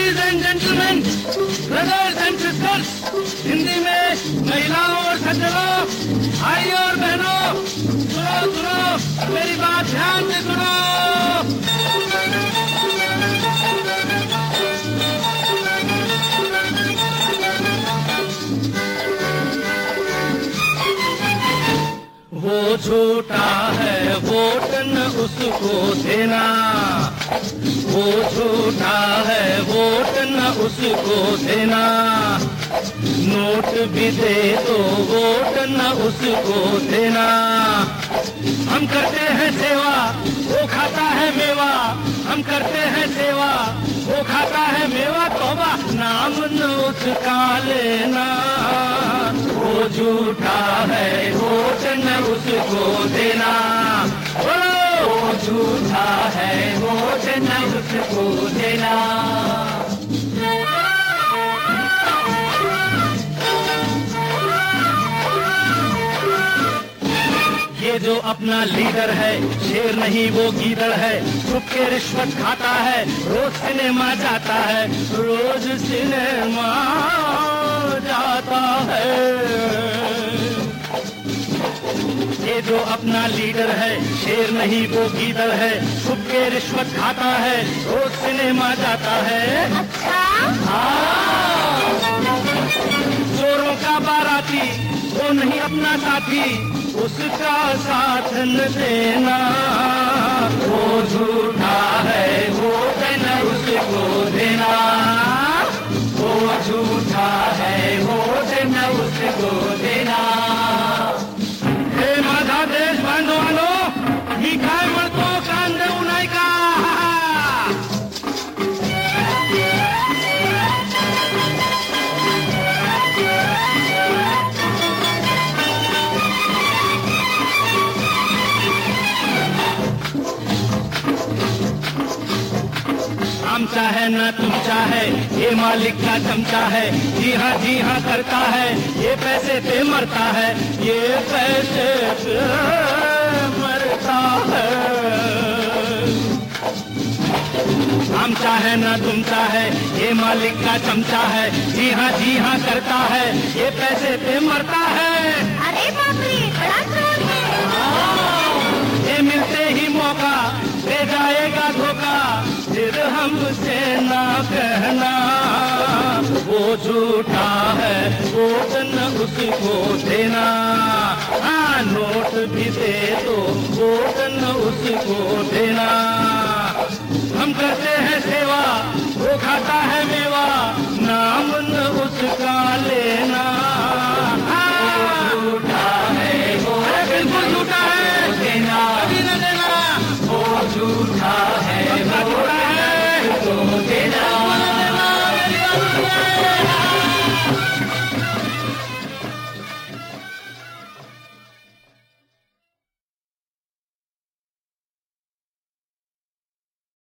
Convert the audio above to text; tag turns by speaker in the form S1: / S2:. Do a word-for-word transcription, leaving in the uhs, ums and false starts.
S1: Ladies and gentleman, brothers and sisters, Hindi में महिलाओं और सज्जनों, भाई और बहनों, सुनो सुनो मेरी बात ध्यान से सुनो। वो झूठा है वोट न उसको देना, वो झूठा है वोट न उसको देना, नोट भी दे तो वोट न उसको देना। हम करते हैं सेवा वो खाता है मेवा, हम करते हैं सेवा वो खाता है मेवा, तौबा नाम न उसका लेना। वो झूठा है वोट न उसको देना, वो झूठा है वोट न उसको देना। ये जो अपना लीडर है शेर नहीं वो गीदड़ है, छुप के रिश्वत खाता है, रोज सिनेमा जाता है, रोज सिनेमा जाता है। ये जो अपना लीडर है शेर नहीं वो गीदड़ है, छुप के रिश्वत खाता है, रोज सिनेमा जाता है। अच्छा? हाँ, चोरों का बाराती वो नहीं अपना साथी, उसका साथ न देना। वो झूठा है वो न उसको देना, वो झूठा है वो न उसको देना। हे माझा देश बांधवानो, मी काय म्हणतो कान देऊ नाही का? आमचा है ना तुमचा है, ये मालिक का चमचा है, जी हाँ जी हाँ करता है, ये पैसे पे मरता है, ये पैसे पे मरता है। आमचा है ना तुमचा है, ये मालिक का चमचा है, जी हाँ जी हाँ करता है, ये पैसे पे मरता है।
S2: अरे बाप रे, बड़ा क्रोध है।
S1: ये मिलते ही मौका दे जाएगा धोखा, फिर हमसे ना कहना। वो झूठा है वोट न उसको देना, हाँ नोट भी दे तो वोट न उसको देना।